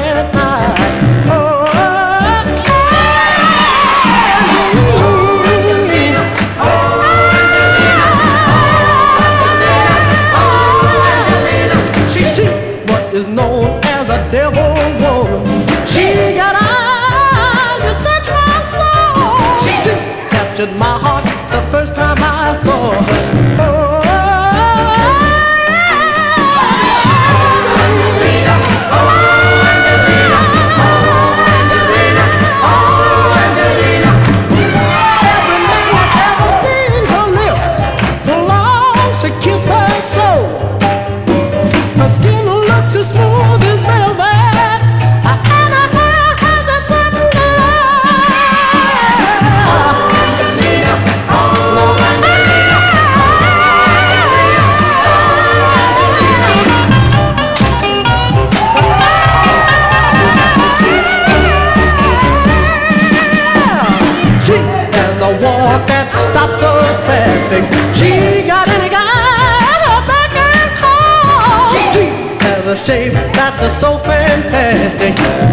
at night. What is known as a devil woman. She got eyes that search my soul. She captured my heart the first time I saw her. That stops the traffic. She got any guy at her back and call. She has a shape that's so fantastic.